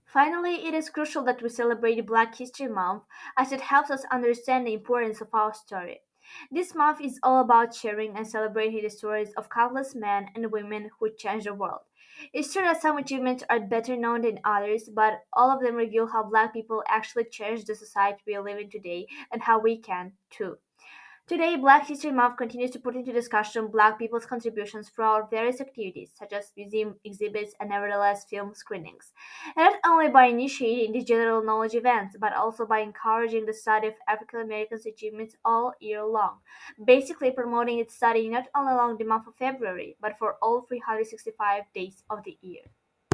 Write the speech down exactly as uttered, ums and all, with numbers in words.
Finally, it is crucial that we celebrate Black History Month as it helps us understand the importance of our story. This month is all about sharing and celebrating the stories of countless men and women who changed the world. It's true that some achievements are better known than others, but all of them reveal how Black people actually changed the society we live in today and how we can, too. Today, Black History Month continues to put into discussion Black people's contributions throughout various activities, such as museum exhibits and nevertheless film screenings. And not only by initiating these general knowledge events, but also by encouraging the study of African Americans' achievements all year long, basically promoting its study not only along the month of February, but for all three hundred sixty-five days of the year.